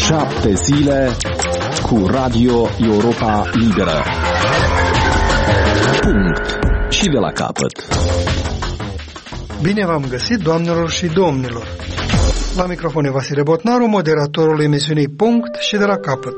7 zile cu Radio Europa Liberă. Punct. Și de la capăt. Bine v-am găsit, doamnelor și domnilor. La microfon e Vasile Botnaru, moderatorul emisiunii Punct și de la capăt.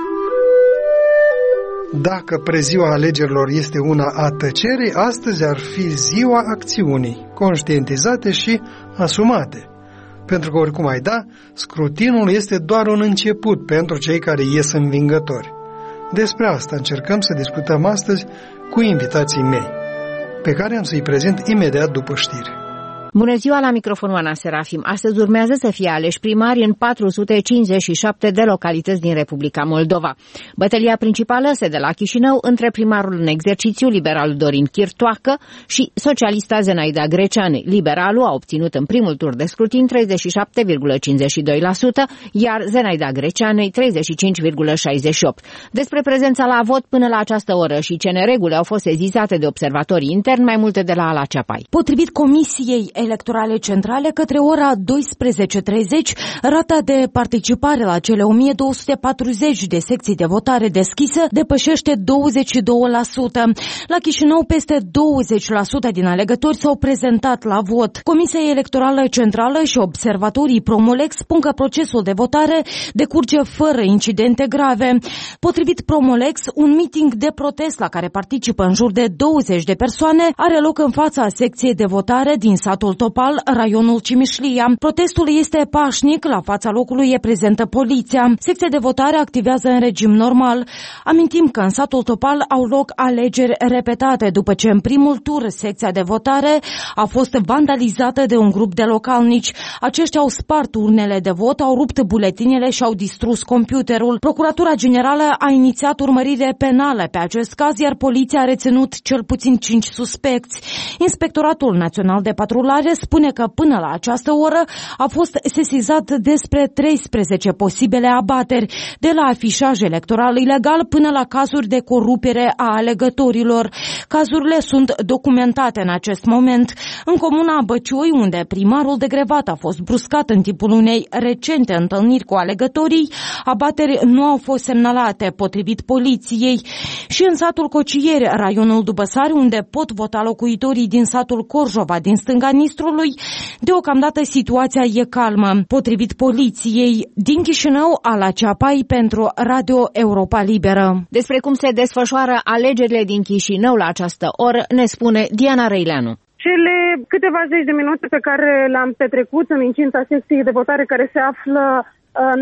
Dacă preziua alegerilor este una a tăcerii, astăzi ar fi ziua acțiunii, conștientizate și asumate. Pentru că oricum ai da, scrutinul este doar un început pentru cei care ies învingători. Despre asta încercăm să discutăm astăzi cu invitații mei, pe care am să-i prezint imediat după știri. Bună ziua, la microfonul Ana Serafim. Astăzi urmează să fie aleși primari în 457 de localități din Republica Moldova. Bătălia principală se de la Chișinău între primarul în exercițiu, liberalul Dorin Chirtoacă, și socialista Zenaida Greceanu. Liberalul a obținut în primul tur de scrutin 37,52%, iar Zenaida Greceanu 35,68%. Despre prezența la vot până la această oră și ce nereguli au fost sezizate de observatorii interni, mai multe de la Ala Ceapai. Potrivit Comisiei Electorale Centrale, către ora 12:30, rata de participare la cele 1240 de secții de votare deschise depășește 22%. La Chișinău, peste 20% din alegători s-au prezentat la vot. Comisia Electorală Centrală și observatorii Promolex spun că procesul de votare decurge fără incidente grave. Potrivit Promolex, un meeting de protest la care participă în jur de 20 de persoane are loc în fața secției de votare din satul Topal, raionul Cimișlia. Protestul este pașnic, la fața locului e prezentă poliția. Secția de votare activează în regim normal. Amintim că în satul Topal au loc alegeri repetate după ce în primul tur secția de votare a fost vandalizată de un grup de localnici. Aceștia au spart urnele de vot, au rupt buletinele și au distrus computerul. Procuratura Generală a inițiat urmărire penală pe acest caz, iar poliția a reținut cel puțin 5 suspecți. Inspectoratul Național de Patrulare spune că până la această oră a fost sesizat despre 13 posibile abateri, de la afișaj electoral ilegal până la cazuri de corupere a alegătorilor. Cazurile sunt documentate în acest moment. În comuna Băcioi, unde primarul degrevat a fost bruscat în timpul unei recente întâlniri cu alegătorii, abateri nu au fost semnalate, potrivit poliției. Și în satul Cocieri, raionul Dubăsari, unde pot vota locuitorii din satul Corjova, din stânga Nistrului, deocamdată situația e calmă, potrivit poliției. Din Chișinău, Ala Ceapai pentru Radio Europa Liberă. Despre cum se desfășoară alegerile din Chișinău la această oră ne spune Diana Răileanu. Cele câteva zeci de minute pe care le-am petrecut în incinta secției de votare care se află în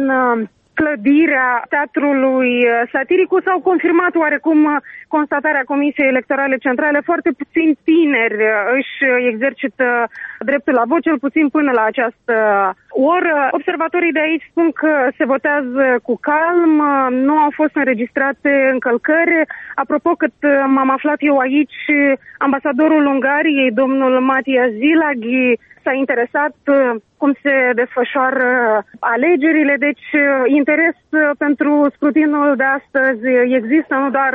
clădirea Teatrului Satiricus au confirmat oarecum constatarea Comisiei Electorale Centrale. Foarte puțini tineri își exercită dreptul la vot, cel puțin până la această oră. Observatorii de aici spun că se votează cu calm, nu au fost înregistrate încălcări. Apropo, cât m-am aflat eu aici, ambasadorul Ungariei, domnul Matthias Zilaghi, s-a interesat cum se desfășoară alegerile, deci interes pentru scrutinul de astăzi există nu doar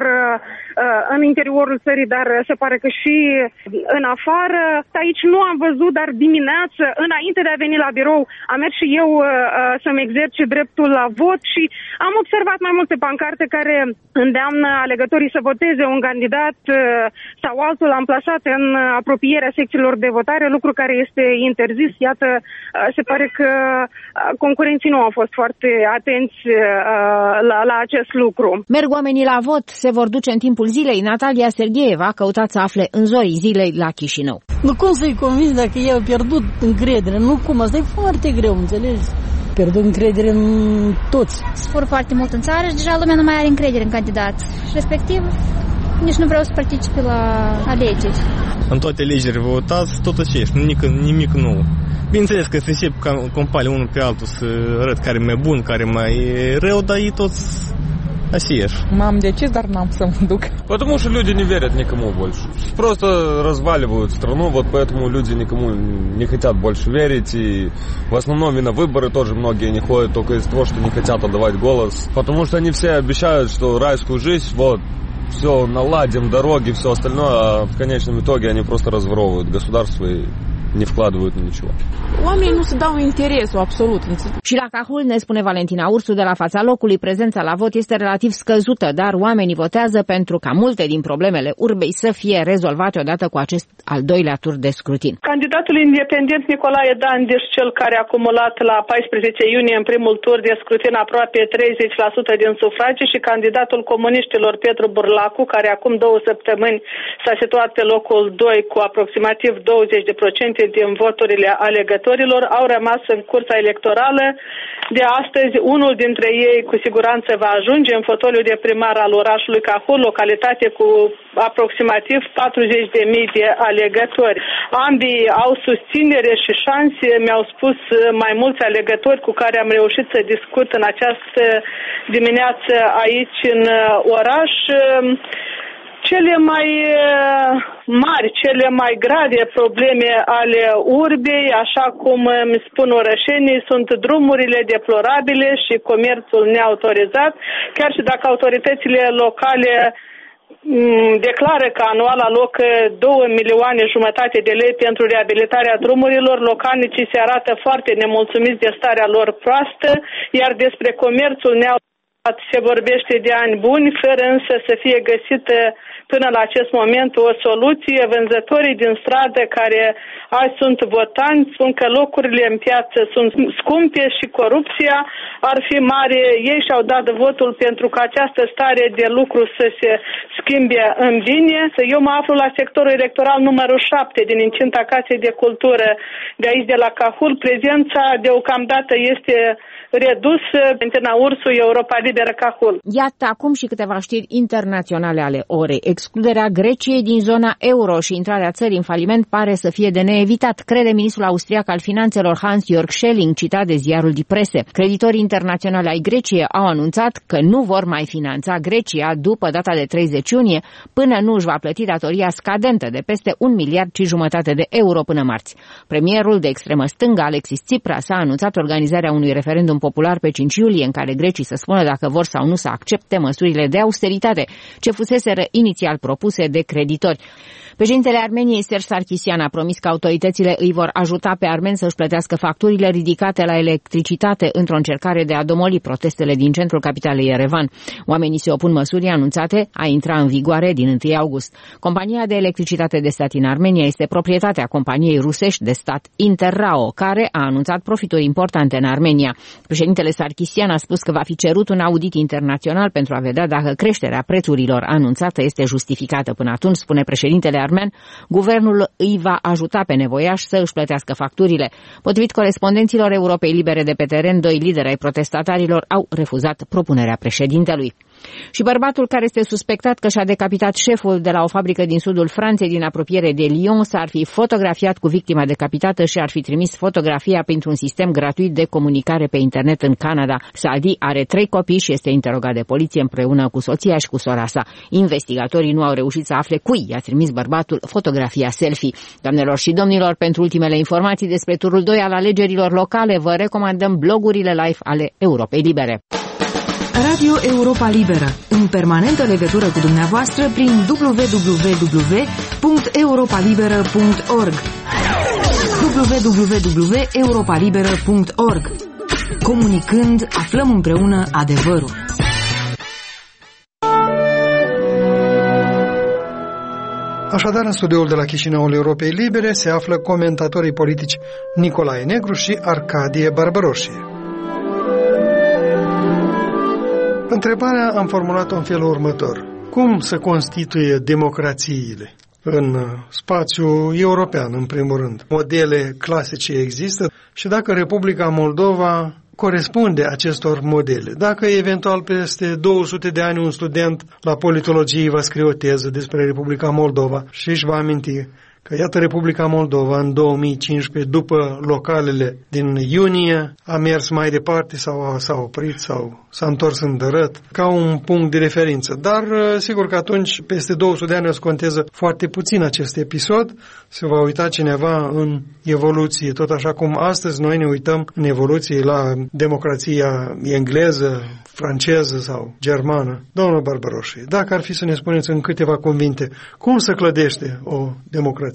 în interiorul țării, dar se pare că și în afară. Aici nu am văzut, dar dimineață, înainte de a veni la birou, am mers și eu să-mi exercit dreptul la vot și am observat mai multe pancarte care îndeamnă alegătorii să voteze un candidat sau altul amplasat în apropierea secțiilor de votare, lucru care este interzis. Iată, se pare că concurenții nu au fost foarte atenți la acest lucru. Merg oamenii la vot, se vor duce în timpul zilei. Natalia Sergheeva a căutat să afle în zorii zilei la Chișinău. Nu cum să-i convingi dacă ei au pierdut încredere? Nu cum, asta e foarte greu, înțelegi? Pierdut încredere în toți. Spor foarte mult în țară și deja lumea nu mai are încredere în candidați. Și respectiv nici nu vreau să participe la alegeri. În toate alegerile votați tot aceeași, nimic nou. Bineînțeles că se încep compale unul pe altul să arăt care e mai bun, care e mai rău, dar ei toți aceeași. M-am decis, dar n-am să mă duc. Потому что люди не верят никому больше. Просто разваливают страну, вот поэтому люди никому не хотят больше верить. И в основном и на выборы тоже многие не ходят только из-за того, что не хотят отдавать голос. Потому что они все обещают, что райскую жизнь, вот, все наладим, дороги, все остальное, а в конечном итоге они просто разворовывают государство и не вкладывают ничего. Oamenii nu se dau interesul absolut. Și la Cahul, ne spune Valentina Ursu de la fața locului, prezența la vot este relativ scăzută, dar oamenii votează pentru ca multe din problemele urbei să fie rezolvate odată cu acest al doilea tur de scrutin. Candidatul independent Nicolae Dandiș, cel care a acumulat la 14 iunie în primul tur de scrutin aproape 30% din sufragii, și candidatul comuniștilor Petru Burlacu, care acum 2 săptămâni s-a situat pe locul 2 cu aproximativ 20% din voturile alegătorilor, au rămas în cursa electorală. De astăzi, unul dintre ei cu siguranță va ajunge în fotoliul de primar al orașului Cahul, localitate cu aproximativ 40.000 de alegători. Ambii au susținere și șanse, mi-au spus mai mulți alegători cu care am reușit să discut în această dimineață aici în oraș. Cele mai mari, cele mai grave probleme ale urbei, așa cum îmi spun orășenii, sunt drumurile deplorabile și comerțul neautorizat. Chiar și dacă autoritățile locale declară că anual alocă 2,5 milioane de lei pentru reabilitarea drumurilor, localnicii se arată foarte nemulțumiți de starea lor proastă, iar despre comerțul neautorizat se vorbește de ani buni, fără însă să fie găsită până la acest moment o soluție. Vânzătorii din stradă care azi sunt votanți spun că locurile în piață sunt scumpe și corupția ar fi mare. Ei și-au dat votul pentru ca această stare de lucru să se schimbe în bine. Eu mă aflu la sectorul electoral numărul 7 din incinta Casei de Cultură de aici de la Cahul. Prezența deocamdată este redusă. Valentina Ursu, Europa Liberă, Cahul. Iată acum și câteva știri internaționale ale orei. Excluderea Greciei din zona euro și intrarea țării în faliment pare să fie de neevitat, crede ministrul austriac al finanțelor Hans-Jörg Schelling, citat de ziarul Die Presse. Creditorii internaționali ai Greciei au anunțat că nu vor mai finanța Grecia după data de 30 iunie, până nu își va plăti datoria scadentă de peste 1,5 miliarde de euro până marți. Premierul de extremă stângă, Alexis Tsipras, a anunțat organizarea unui referendum popular pe 5 iulie, în care grecii să spună dacă vor sau nu să accepte măsurile de austeritate ce fuseseră inițial propuse de creditori. Președintele Armeniei, Serge Sarkisian, a promis că autoritățile îi vor ajuta pe armeni să-și plătească facturile ridicate la electricitate într-o încercare de a domoli protestele din centrul capitalei Yerevan. Oamenii se opun măsurii anunțate a intra în vigoare din 1 august. Compania de electricitate de stat în Armenia este proprietatea companiei rusești de stat Interrao, care a anunțat profituri importante în Armenia. Președintele Sarkisian a spus că va fi cerut un audit internațional pentru a vedea dacă creșterea prețurilor anunțată este justificată. Până atunci, spune președintele armen, guvernul îi va ajuta pe nevoiași să își plătească facturile. Potrivit corespondenților Europei Libere de pe teren, 2 lideri ai protestatarilor au refuzat propunerea președintelui. Și bărbatul care este suspectat că și-a decapitat șeful de la o fabrică din sudul Franței, din apropiere de Lyon, s-ar fi fotografiat cu victima decapitată și ar fi trimis fotografia printr-un sistem gratuit de comunicare pe internet în Canada. Saadi are 3 copii și este interogat de poliție împreună cu soția și cu sora sa. Investigatorii nu au reușit să afle cui i-a trimis bărbatul fotografia selfie. Doamnelor și domnilor, pentru ultimele informații despre turul 2 al alegerilor locale, vă recomandăm blogurile live ale Europei Libere. Radio Europa Liberă, în permanentă legătură cu dumneavoastră prin www.europalibera.org www.europalibera.org. Comunicând, aflăm împreună adevărul. Așadar, în studioul de la Chișinăul Europei Libere se află comentatorii politici Nicolae Negru și Arcadie Barbaroșie. Întrebarea am formulat-o în felul următor. Cum se constituie democrațiile în spațiul european, în primul rând? Modele clasice există și dacă Republica Moldova corespunde acestor modele. Dacă eventual peste 200 de ani un student la politologie va scrie o teză despre Republica Moldova și își va aminti că iată Republica Moldova în 2015, după localele din iunie, a mers mai departe sau s-a oprit sau s-a întors în dărât, ca un punct de referință. Dar sigur că atunci, peste 200 de ani, o să conteze foarte puțin acest episod, se va uita cineva în evoluție, tot așa cum astăzi noi ne uităm în evoluție la democrația engleză, franceză sau germană. Domnul Barbaroșie, dacă ar fi să ne spuneți în câteva cuvinte, cum se clădește o democrație?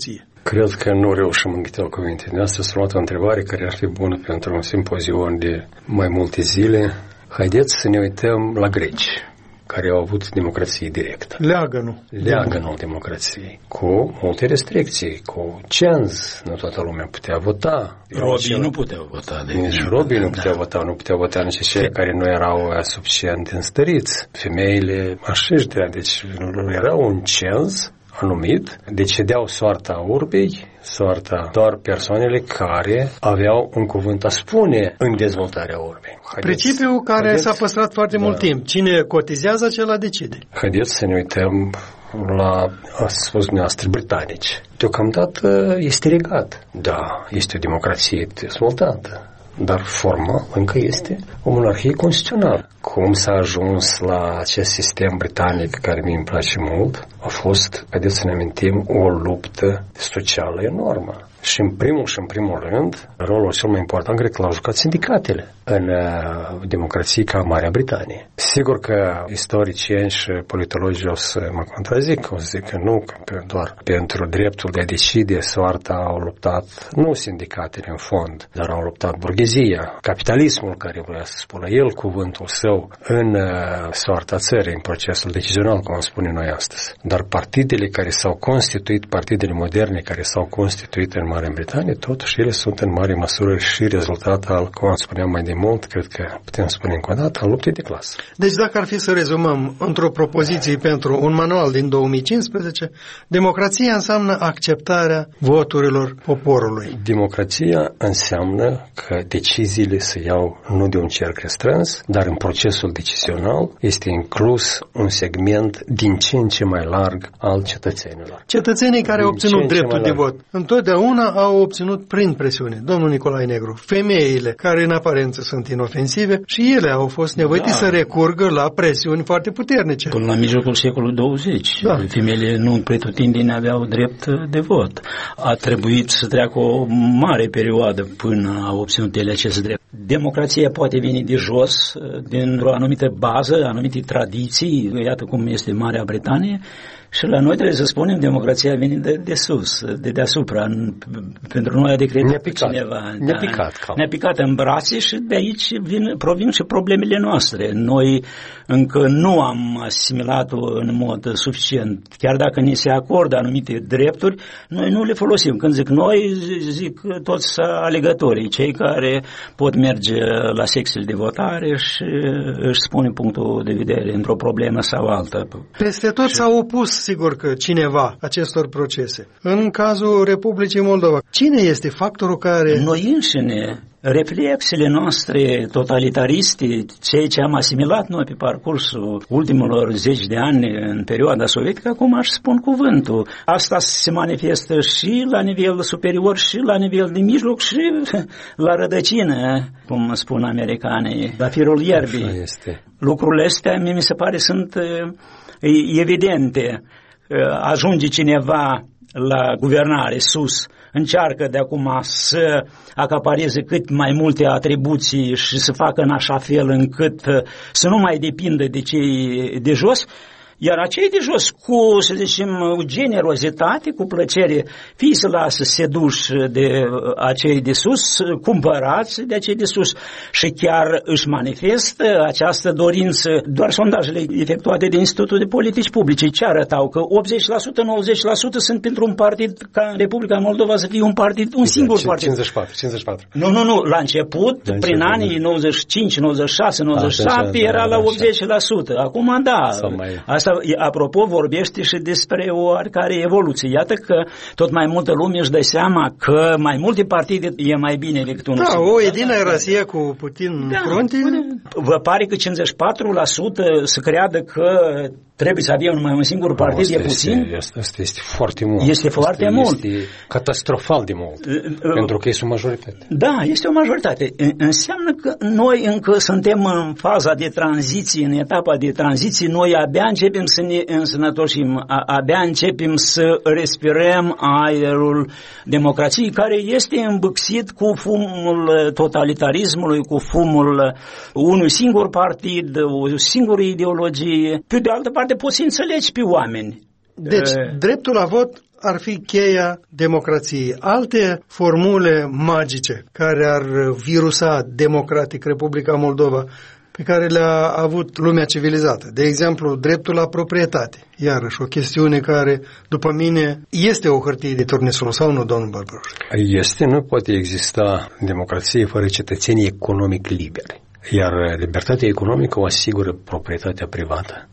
Cred că nu reușim în câteva cuvinte. De asta s-a luat o întrebare care ar fi bună pentru un simpozion de mai multe zile. Haideți să ne uităm la greci, care au avut democrație directă. Leagănul democrației, cu multe restricții, cu cenz, nu toată lumea putea vota. Robii nu puteau vota. Nici robii nu puteau vota, nu puteau vota nici cei care nu erau suficient înstăriți. Femeile așeștea, deci era un cenz anumit, decideau soarta urbei, soarta doar persoanele care aveau un cuvânt a spune în dezvoltarea urbei. Principiul care s-a păstrat foarte mult timp. Cine cotizează, acela decide. Haideți să ne uităm la, a spus dumneavoastră, britanici. Deocamdată este regat. Da, este o democrație dezvoltată, dar forma încă este o monarhie constituțională. Cum s-a ajuns la acest sistem britanic, care mi-mi place mult, a fost, haideți să ne amintim, o luptă socială enormă. Și în primul rând, rolul cel mai important cred că l-au jucat sindicatele în democrații ca Marea Britanie. Sigur că istoricieni și politologii o să mă contrazic, o să zic că nu, că doar pentru dreptul de a decide soarta au luptat nu sindicatele în fond, dar au luptat burghezia, capitalismul care vrea să spună el cuvântul său în soarta țării, în procesul decizional, cum spune noi astăzi. Dar partidele care s-au constituit, partidele moderne care s-au constituit în Marea Britanie, totuși ele sunt în mare măsură și rezultat al, cum spuneam mai de mult, cred că putem spune încă o dată, al luptei de clasă. Deci dacă ar fi să rezumăm într-o propoziție pentru un manual din 2015, democrația înseamnă acceptarea voturilor poporului. Democrația înseamnă că deciziile se iau nu de un cerc restrâns, dar în procesul decizional este inclus un segment din ce în ce mai larg al cetățenilor. Cetățenii care au obținut dreptul de vot întotdeauna au obținut prin presiune. Domnul Nicolae Negru, femeile care în aparență sunt inofensive și ele au fost nevoite să recurgă la presiuni foarte puternice. Până la mijlocul secolului 20, femeile nu pretutindeni aveau drept de vot. A trebuit să treacă o mare perioadă până au obținut ele acest drept. Democrația poate veni de jos, dintr-o anumită bază, anumite tradiții, iată cum este Marea Britanie, și la noi trebuie să spunem democrația vine de sus, de deasupra. Pentru noi a decretat cineva. Ne-a picat în brațe și de aici provin și problemele noastre. Noi încă nu am asimilat-o în mod suficient. Chiar dacă ni se acordă anumite drepturi, noi nu le folosim. Când zic noi, zic toți alegătorii, cei care pot merge la secțiile de votare și își spune punctul de vedere într-o problemă sau altă. Peste tot s-au opus, sigur că cineva, acestor procese. În cazul Republicii Moldova, cine este factorul care... Noi înșine, reflexele noastre totalitariste, ceea ce am asimilat noi pe parcursul ultimilor 10 de ani în perioada sovietică, acum aș spun cuvântul. Asta se manifestă și la nivel superior și la nivel de mijloc și la rădăcină, cum spun americanii, la firul ierbii. Lucrurile astea, mi se pare, sunt evidente. Ajunge cineva la guvernare sus, încearcă de acum să acapareze cât mai multe atribuții și să facă în așa fel încât să nu mai depindă de cei de jos, iar acei de jos, cu, să zicem, generozitate, cu plăcere, fie să lasă seduși de acei de sus, cumpărați de acei de sus și chiar își manifestă această dorință. Doar sondajele efectuate de Institutul de Politici Publice ce arătau că 80%, 90% sunt pentru un partid ca în Republica Moldova să fie un partid, un singur partid. 54. Nu, la început, prin anii 95, 96, 97 era la 80%. Acum da. Asta, apropo, vorbește și despre o oarecare evoluție. Iată că tot mai multă lume își dă seama că mai multe partide e mai bine decât unul singur. O Edina Rasia cu Putin în frunte. Vă pare că 54% să creadă că trebuie să avem numai un singur partid, e puțin? Asta este foarte mult. Este foarte mult. Este catastrofal de mult, pentru că este o majoritate. Da, este o majoritate. Înseamnă că noi încă suntem în faza de tranziție, în etapa de tranziție, noi abia începem să ne însănătoșim, abia începem să respirăm aerul democrației, care este îmbâxit cu fumul totalitarismului, cu fumul unui singur partid, o singură ideologie. Pe de altă parte, poți să înțelegi pe oameni. Deci, dreptul la vot ar fi cheia democrației. Alte formule magice care ar virusa democratic Republica Moldova, pe care le-a avut lumea civilizată. De exemplu, dreptul la proprietate. Iarăși, o chestiune care, după mine, este o hârtie de turnesol, sau nu, domnul Barbaroș? Este, nu poate exista democrație fără cetățenii economic liberi. Iar libertatea economică o asigură proprietatea privată.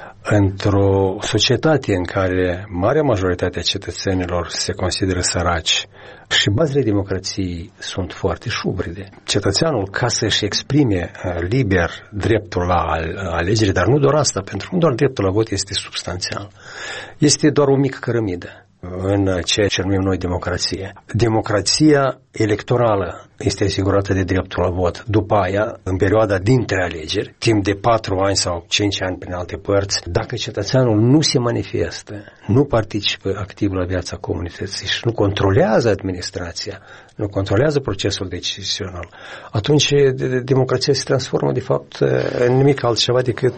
Într-o societate în care marea majoritate a cetățenilor se consideră săraci și bazele democrației sunt foarte șubrede, cetățeanul, ca să-și exprime liber dreptul la alegere, dar nu doar asta, pentru că nu doar dreptul la vot este substanțial, este doar o mică cărămidă în ceea ce numim noi democrație. Democrația electorală este asigurată de dreptul la vot. După aia, în perioada dintre alegeri, timp de 4 ani sau 5 ani prin alte părți, dacă cetățeanul nu se manifestă, nu participă activ la viața comunității și nu controlează administrația, nu controlează procesul decizional, atunci democrația se transformă de fapt în nimic altceva decât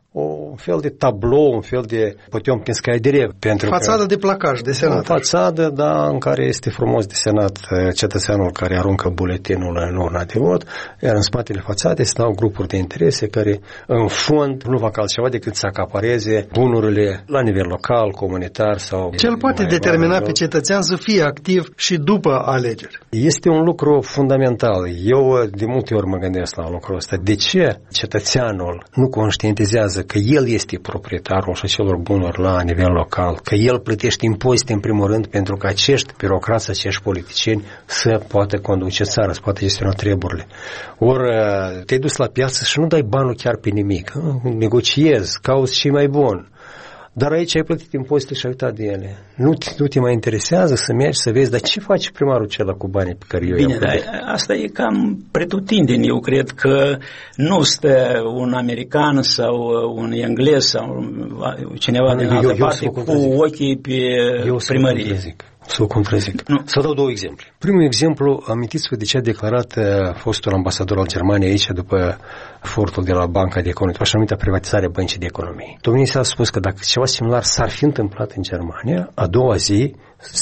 un fel de tablou, un fel de potiomkinskaya direct. Fațadă de placaj desenat. O fațadă, da, în care este frumos desenat cetățeanul care aruncă buletinul în urna de vot, iar în spatele fațadei stau grupuri de interese care în fond nu fac altceva decât să acapareze bunurile la nivel local, comunitar sau... Ce îl poate determina pe cetățean să fie activ și după alegeri? Este un lucru fundamental. Eu de multe ori mă gândesc la lucrul ăsta. De ce cetățeanul nu conștientizează că el este proprietarul acelor bunuri la nivel local, că el plătește impozite în primul rând pentru că acești birocrați, acești politicieni să poată conduce țara, să poată gestiona treburile. Ori te-ai dus la piață și nu dai banul chiar pe nimic, negociezi, cauți ce mai bun. Dar aici ai plătit impozite și ai uitat de ele. Nu te mai interesează să mergi să vezi, dar ce face primarul acela cu banii pe care eu i-am plătit? Bine, asta e cam pretutindeni. Eu cred că nu stă un american sau un englez sau cineva din altă parte cu ochii pe primărie. Să o contrazic. Să dau 2 exemple. Primul exemplu, amintiți-vă de ce a declarat fostul ambasador al Germaniei aici după furtul de la Banca de Economie, așa numită privatizare Băncii de Economie. Domnul s-a spus că dacă ceva similar s-ar fi întâmplat în Germania, a doua zi,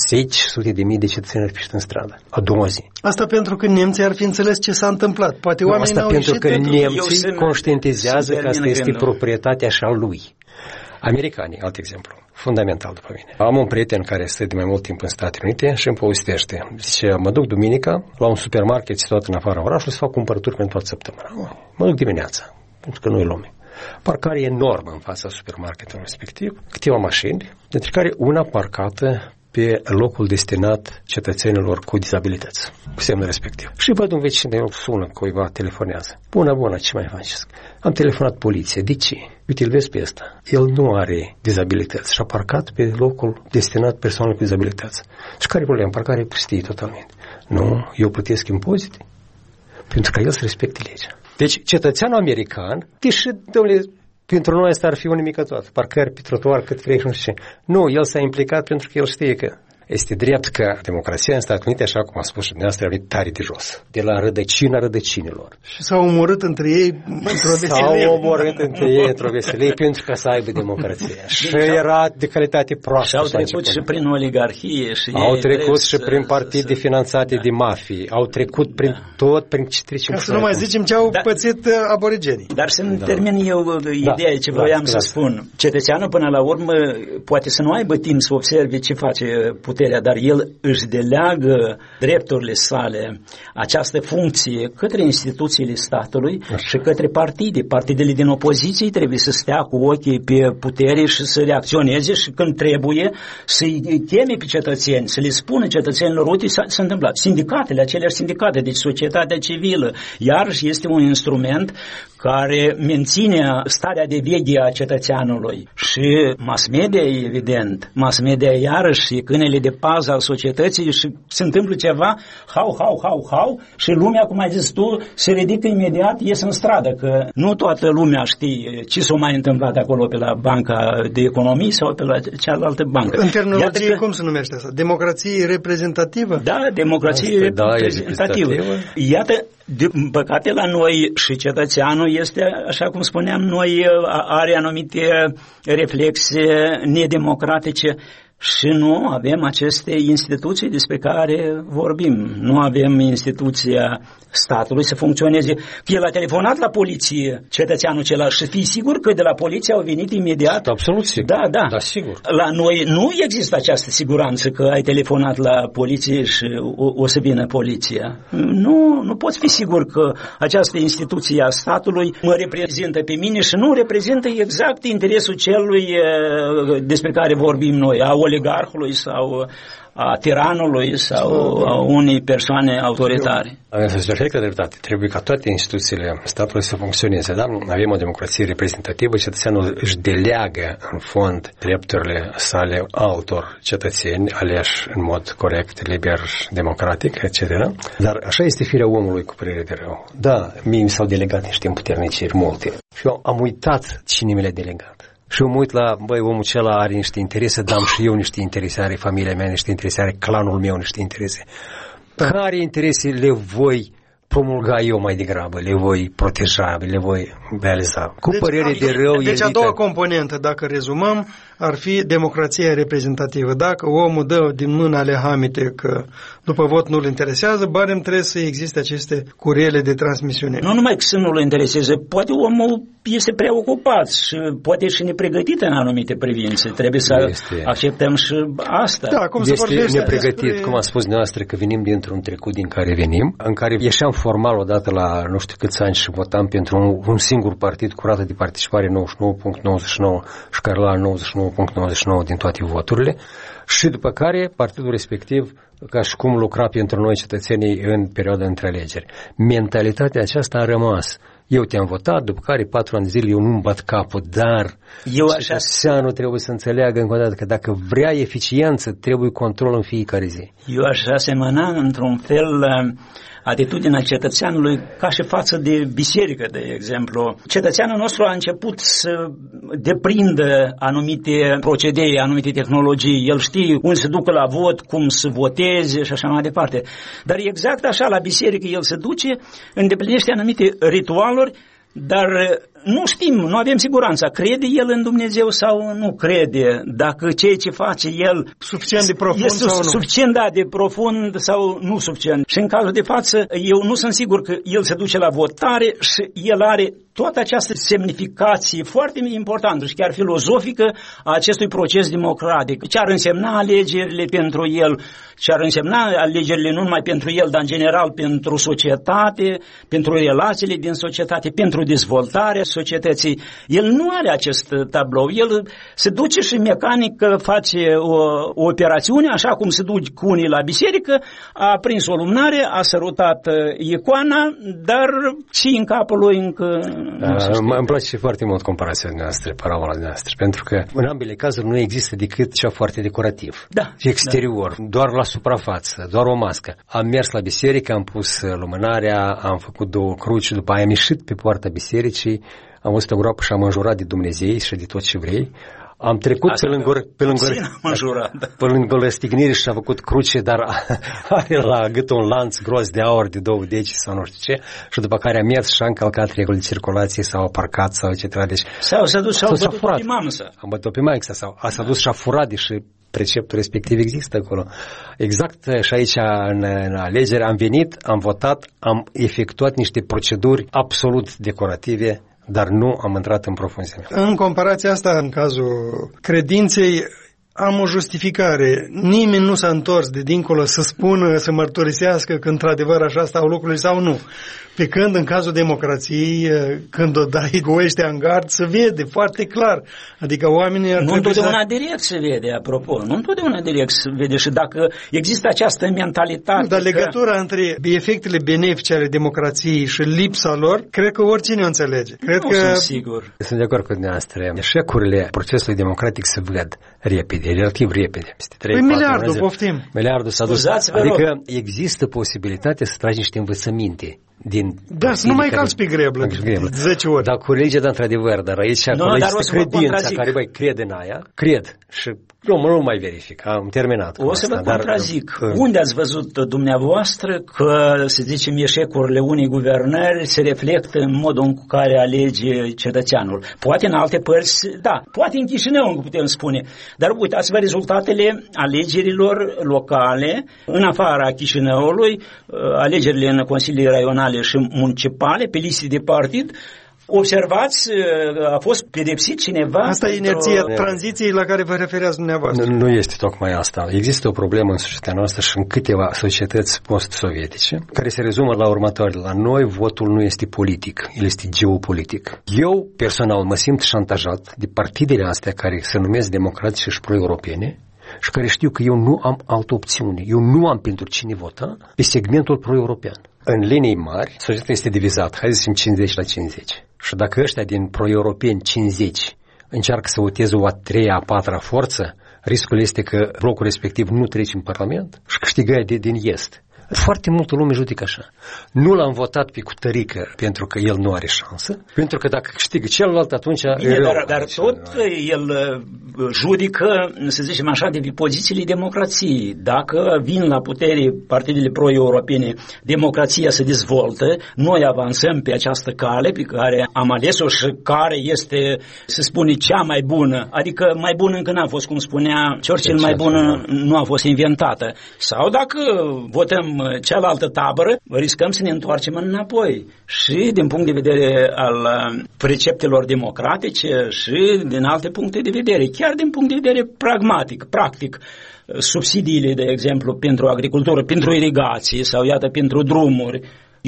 100 de mii de cetățeni ar fi în stradă. A doua zi. Asta pentru că nemții ar fi înțeles ce s-a întâmplat. Poate oamenii n-au ieșit pentru că nemții conștientizează că asta este proprietatea și a lui. Americanii, alt exemplu, fundamental după mine. Am un prieten care stă de mai mult timp în Statele Unite și îmi povestește. Zice, mă duc duminica la un supermarket situat în afara orașului să fac cumpărături pentru toată săptămâna. Mă duc dimineața, pentru că nu e lume. Parcare enormă în fața supermarketului respectiv, câteva mașini, dintre care una parcată pe locul destinat cetățenilor cu dizabilități, cu semnul respectiv. Și văd un vecin de el sună, cuiva telefonează. Bună, ce mai faceți? Am telefonat poliție. De ce? Uite, îl vezi pe ăsta. El nu are dizabilități și a parcat pe locul destinat persoanelor cu dizabilități. Și care e problema? Parcarea e pustie totalmente. Nu, eu plătesc impozite pentru ca el să respecte legea. Deci, cetățeanul american, deși, domnule, pentru noi asta ar fi o nimică toată. Parcări pe trotuar cât vrei și nu știu ce. Nu, el s-a implicat pentru că el știe că este drept că democrația în Statele Unite, așa cum a spus și dumneavoastră, a venit tare de jos. De la rădăcina rădăcinilor. Și s-au omorât între ei într-o veselie. S-au omorât între ei într-o veselie pentru ca să aibă democrație. Și era de calitate proastă. Și au trecut și prin oligarhie. Și au trecut și prin partide finanțate de mafii. Au trecut prin tot, prin ce trecem. Ca să nu mai zicem ce au pățit aborigenii. Dar să-mi termin eu ideea ce voiam să spun. Cetățeanul până la urmă poate să nu aibă timp să observe ce face puterea, dar el își deleagă drepturile sale, această funcție către instituțiile statului și către partide. Partidele din opoziție trebuie să stea cu ochii pe putere și să reacționeze și când trebuie să-i cheme pe cetățeni, să le spună cetățenilor, uite, s-a întâmplat. Sindicatele, aceleași sindicate, deci societatea civilă, iarăși este un instrument care menține starea de veche a cetățeanului. Și mass media, evident, mass media iarăși e câinele de pază al societății și se întâmplă ceva, hau, și lumea, cum ai zis tu, se ridică imediat, ies în stradă, că nu toată lumea știe ce s-a mai întâmplat acolo pe la Banca de Economie sau pe la cealaltă bancă. În terminologie, cum se numește asta? Democrație reprezentativă? Da, democrație reprezentativă. Iată, din păcate la noi și cetățeanul este, așa cum spuneam noi, are anumite reflexe nedemocratice Și nu avem aceste instituții despre care vorbim. Nu avem instituția statului să funcționeze. El a telefonat la poliție, cetățeanul celălalt, și fii sigur că de la poliție au venit imediat. Absolut sigur. Da, sigur. La noi nu există această siguranță că ai telefonat la poliție și o să vină poliția. Nu poți fi sigur că această instituție a statului mă reprezintă pe mine și nu reprezintă exact interesul celui despre care vorbim noi, a oligarhului sau a tiranului sau a unei persoane autoritare. Aveți perfectă dreptate. Trebuie ca toate instituțiile statului să funcționeze. Da? Avem o democrație reprezentativă, cetățeanul își deleagă în fond drepturile sale altor cetățeni aleși în mod corect, liber, democratic, etc. Dar așa este firea omului, cu părere de rău. Da, mie mi s-au delegat niște împuterniciri multe și eu am uitat cine mi le-a delegat. Și eu mă uit la, omul acela are niște interese, dar am și eu niște interese, are familia mea niște interese, are clanul meu niște interese. Care interese le voi promulga eu mai degrabă, le voi proteja, le voi realiza? Cu părere de rău... Deci a doua componentă, dacă rezumăm, ar fi democrația reprezentativă. Dacă omul dă din mâna ale hamite că după vot nu-l interesează, barem trebuie să existe aceste curele de transmisiune. Nu numai că să nu-l intereseze, poate omul este preocupat și poate și nepregătit în anumite privințe. Trebuie să acceptăm și asta. Da, cum este nepregătit, cum a spus dumneavoastră, că venim dintr-un trecut din care venim, în care ieșeam formal odată la nu știu câți ani și votam pentru un singur partid cu rată de participare 99.99 și care lua 99.99 din toate voturile și după care partidul respectiv ca și cum lucra pentru noi cetățenii în perioada între alegeri. Mentalitatea aceasta a rămas. Eu te-am votat, după care 4 ani de zile eu nu-mi bat capul, dar cetățeanul trebuie să înțeleagă încă o dată că dacă vrea eficiență, trebuie control în fiecare zi. Eu aș asemăna într-un fel atitudinea cetățeanului ca și față de biserică, de exemplu. Cetățeanul nostru a început să deprindă anumite procedee, anumite tehnologii. El știe unde se ducă la vot, cum să voteze și așa mai departe. Dar exact așa, la biserică el se duce, îndeplinește anumite ritualuri, dar nu știm, nu avem siguranța. Crede el în Dumnezeu sau nu crede? Dacă ceea ce face el suficient de profund este sau nu? Suficient de profund sau nu suficient. Și în cazul de față, eu nu sunt sigur că el se duce la votare și el are toată această semnificație foarte importantă și chiar filozofică a acestui proces democratic. Ce ar însemna alegerile pentru el, ce ar însemna alegerile nu numai pentru el, dar în general pentru societate, pentru relațiile din societate, pentru dezvoltarea societății. El nu are acest tablou. El se duce și mecanic face o operațiune, așa cum se duce cu unii la biserică, a prins o lumânare, a sărutat icoana, dar și în capul lui încă îmi place foarte mult comparația noastră, parabola noastră, pentru că în ambele cazuri nu există decât cea foarte decorativ. Da. Exterior, doar la suprafață, doar o mască. Am mers la biserică, am pus lumânarea, am făcut 2 cruci, după aia am ieșit pe poarta bisericii, am văzut o groapă și am înjurat de Dumnezeu și de tot ce vrei. Am trecut pe lângă răstignire și a făcut cruce, dar are la gât un lanț gros de aur de 2 deci sau nu știu ce, și după care a mers și a încălcat regulile de circulație sau a parcat sau etc. Deci, sau s-a dus și a bătut pe mamă. Am bătut pe mamă sau s-a dus și a furat, deși preceptul respectiv există acolo. Exact și aici în alegeri am venit, am votat, am efectuat niște proceduri absolut decorative, dar nu am intrat în profunzime. În comparația asta, în cazul credinței, am o justificare. Nimeni nu s-a întors de dincolo să spună, să mărturisească că într-adevăr așa stau lucrurile sau nu. Pe când în cazul democrației, când o dai cu ăștia în gard, se vede foarte clar. Adică oamenii... Nu întotdeauna direct se vede, apropo. Nu întotdeauna direct se vede și dacă există această mentalitate... Dar legătura între efectele benefice ale democrației și lipsa lor, cred că oricine o înțelege. Sunt sigur. Sunt de acord cu dumneavoastră. Eșecurile procesului democratic se văd repede, relativ repede. Păi miliardul, poftim. Miliardul s-a dus. Adică există posibilitatea să tragi niște învățăminte Da, să nu mai calci pe greblă 10 ori. Dar cu religia, într-adevăr, dar aici este credința care, cred în aia, cred și eu nu mai verific, am terminat. O să vă contrazic. Unde ați văzut dumneavoastră că, să zicem, eșecurile unei guvernări se reflectă în modul în care alege cetățeanul? Poate în alte părți, da, poate în Chișinău, putem spune, dar uitați-vă rezultatele alegerilor locale, în afara Chișinăului, alegerile în consiliile raionale și municipale, pe liste de partid. Observați, a fost pedepsit cineva? Asta e inerția tranziției la care vă refereați dumneavoastră. Nu este tocmai asta. Există o problemă în societatea noastră și în câteva societăți post-sovietice, care se rezumă la următoarele. La noi votul nu este politic, el este geopolitic. Eu, personal, mă simt șantajat de partidele astea care se numesc democratice și pro-europene și care știu că eu nu am altă opțiune. Eu nu am pentru cine vota pe segmentul pro-european. În linii mari, societatea este divizată, hai să zicem 50-50. Și dacă ăștia din pro-europeni 50 încearcă să voteze o a treia, a patra forță, riscul este că blocul respectiv nu trece în Parlament și câștigă din Est. Foarte multă lume judecă așa. Nu l-am votat pe Cutărică pentru că el nu are șansă, pentru că dacă câștigă celălalt, atunci... Bine, dar tot el judecă, să zicem așa, de pozițiile democrației. Dacă vin la putere partidele pro-europene, democrația se dezvoltă, noi avansăm pe această cale pe care am ales-o și care este, se spune, cea mai bună. Adică mai bună încă n-a fost, cum spunea Churchill, mai bună nu a fost inventată. Sau dacă votăm cealaltă tabără, riscăm să ne întoarcem înapoi. Și din punct de vedere al preceptelor democratice și din alte puncte de vedere, chiar din punct de vedere pragmatic, practic, subsidiile, de exemplu, pentru agricultură, pentru irigații sau, iată, pentru drumuri,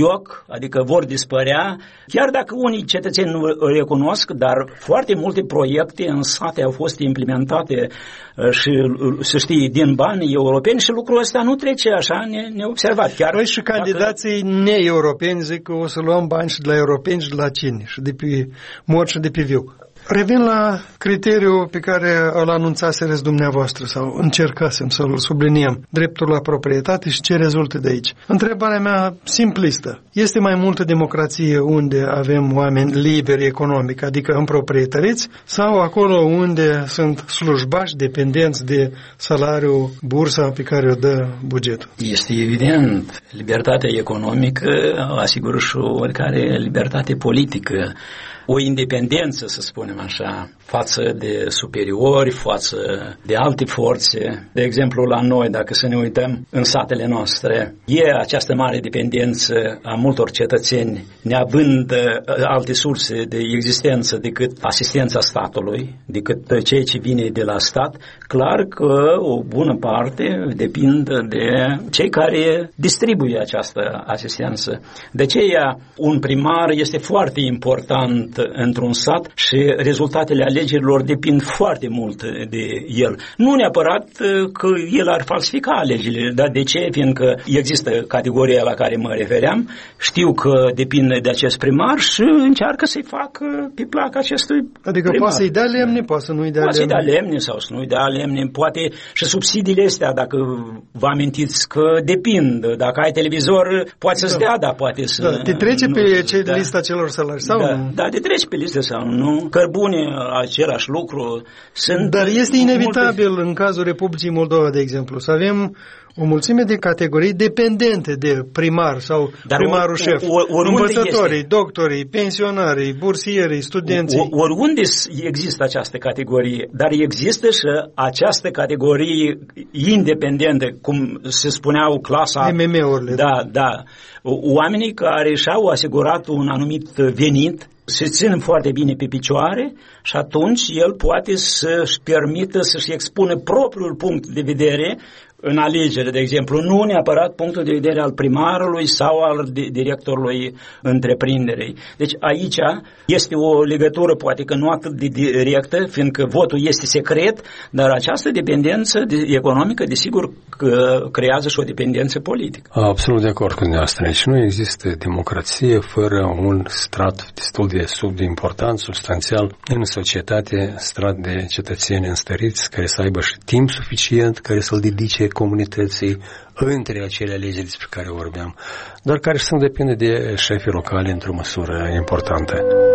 adică vor dispărea, chiar dacă unii cetățeni nu recunosc, dar foarte multe proiecte în sate au fost implementate și, să știi, din bani europeni și lucrul ăsta nu trece așa neobservat. Chiar păi și candidații ne-europeni zic că o să luăm bani și de la europeni și de la cine, și de pe mort și de pe viu. Revin la criteriul pe care îl anunțasereți dumneavoastră sau încercasem să-l subliniem, dreptul la proprietate și ce rezultă de aici. Întrebarea mea simplistă. Este mai multă democrație unde avem oameni liberi economic, adică în proprietăriți, sau acolo unde sunt slujbași dependenți de salariul, bursa pe care o dă bugetul? Este evident. Libertatea economică asigură și oricare libertate politică. O independență, să spunem așa, față de superiori, față de alte forțe. De exemplu, la noi, dacă să ne uităm în satele noastre, e această mare dependență a multor cetățeni, neavând alte surse de existență decât asistența statului, decât ceea ce vine de la stat. Clar că o bună parte depinde de cei care distribuie această asistență. De aceea, un primar este foarte important într-un sat și rezultatele alegerilor depind foarte mult de el. Nu neapărat că el ar falsifica alegerile, dar de ce? Fiindcă există categoria la care mă refeream, știu că depinde de acest primar și încearcă să-i facă pe plac acestui adică primar. Poate să-i dea lemne, poate să nu-i dea lemne. Poate să-i dea lemne sau să nu-i dea lemne, poate și subsidiile astea, dacă vă amintiți că depind. Dacă ai televizor, poate să-ți dea, dar poate să... Da, te trece pe lista celor salari sau nu? Da, te trece pe listă sau nu. Cărbune, același lucru. Dar este inevitabil în cazul Republicii Moldova, de exemplu, să avem o mulțime de categorii dependente de primar sau primarul șef. Învățătorii, doctorii, pensionarii, bursierii, studenții. Oriunde există această categorie, dar există și această categorie independentă, cum se spuneau clasa... MM-urile. Da. Oamenii care și-au asigurat un anumit venit, se țin foarte bine pe picioare și atunci el poate să-și permită să-și expună propriul punct de vedere în alegere, de exemplu, nu neapărat punctul de vedere al primarului sau al directorului întreprinderii. Deci aici este o legătură, poate că nu atât de directă, fiindcă votul este secret, dar această dependență economică, desigur, că creează și o dependență politică. Absolut de acord cu dumneavoastră. Deci nu există democrație fără un strat destul de important, substanțial în societate, strat de cetățeni înstăriți, care să aibă și timp suficient, care să-l dedice comunității, între acele alegeri despre care vorbeam, dar care sunt depinde de șefii locali într-o măsură importantă.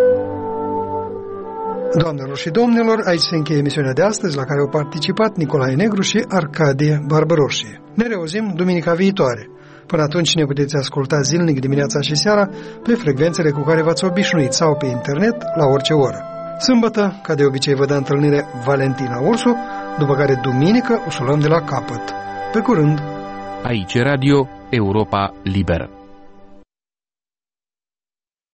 Doamnelor și domnilor, aici se încheie emisiunea de astăzi, la care au participat Nicolae Negru și Arcadie Barbăroșie. Ne reauzim duminica viitoare. Până atunci ne puteți asculta zilnic dimineața și seara pe frecvențele cu care v-ați obișnuit sau pe internet la orice oră. Sâmbătă, ca de obicei, vă dă întâlnire Valentina Ursu, după care duminică o să luăm de la capăt. Pe curând! Aici Radio Europa Liberă.